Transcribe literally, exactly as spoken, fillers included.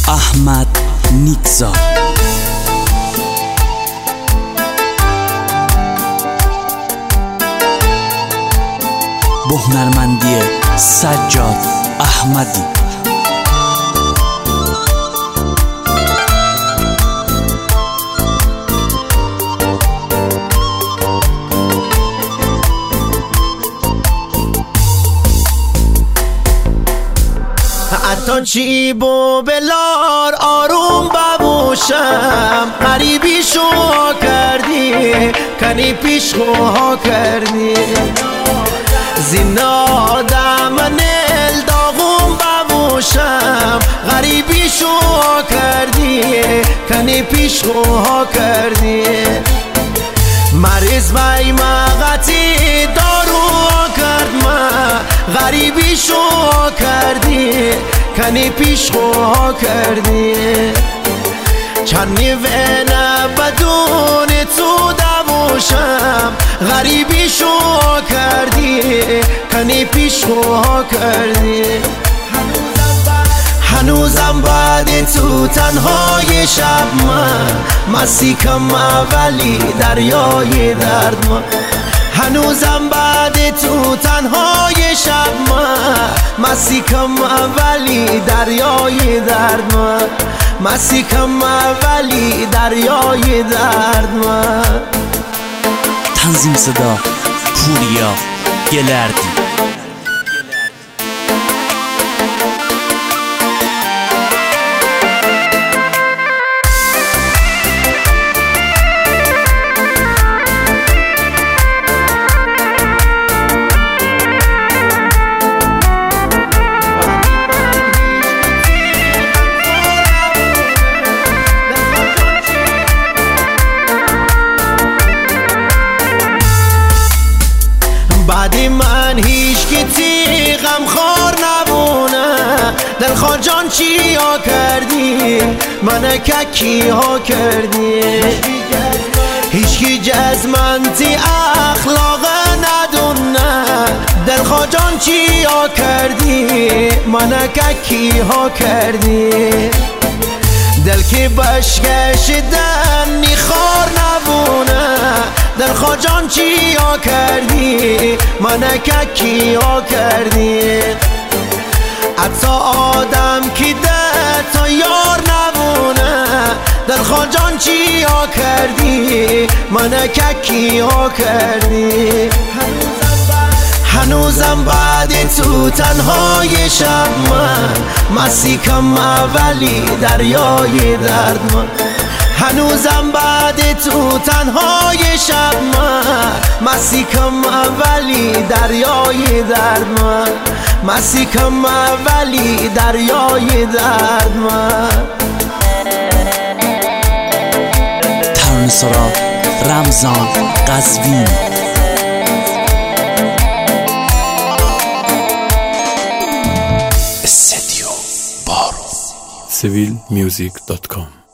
احمد نیکزاد. با هنرمندی سجاد احمدی. حتی چی بو بلار آروم ببوشم، غریبی شو کردی کنی پیش خواه کردی. زینا من داغون ببوشم، غریبی شو کردی کنی پیش خواه کردی. مریض بای مغتی دارو کرد ما، غریبی شو کردی کنی پیش خواه کردی. چندی وینه بدون تو دبوشم، غریبی شو کردی کنی پیش خواه کردی. هنوزم بعد تو تنهای شب من مسیکم ولی دریای درد من. هنوزم بعد تو تنهای شب من مسیکم ولی دریای درد من. مسیکم ولی دریای درد من. تنظیم صدا پوریا گلردی. بعدی من هیچ کتی غم خور نبونه. دلخواه جان چی ها کردی من کی ها کردی. هیچ کی جز من تی اخلاق ندونه. دلخواه جان چی ها کردی من کی ها کردی. دل که بشکشیدن میخوار نبونه. دلخواه جان چی ها کردی من کی ها کردی. حتی آدم که ده تا یار نبونه. دلخواه جان چی ها کردی من کی ها کردی. هنوزم بعد تو تنهای شب من مسیکم ولی دریای درد من. هنوزم بعد تو تنهای شب من مسیکم ولی دریای درد من. مسیکم ولی دریای درد من. ترانه سرا رمضان قزوین. استودیو بارو. سیویل میوزیک دات کام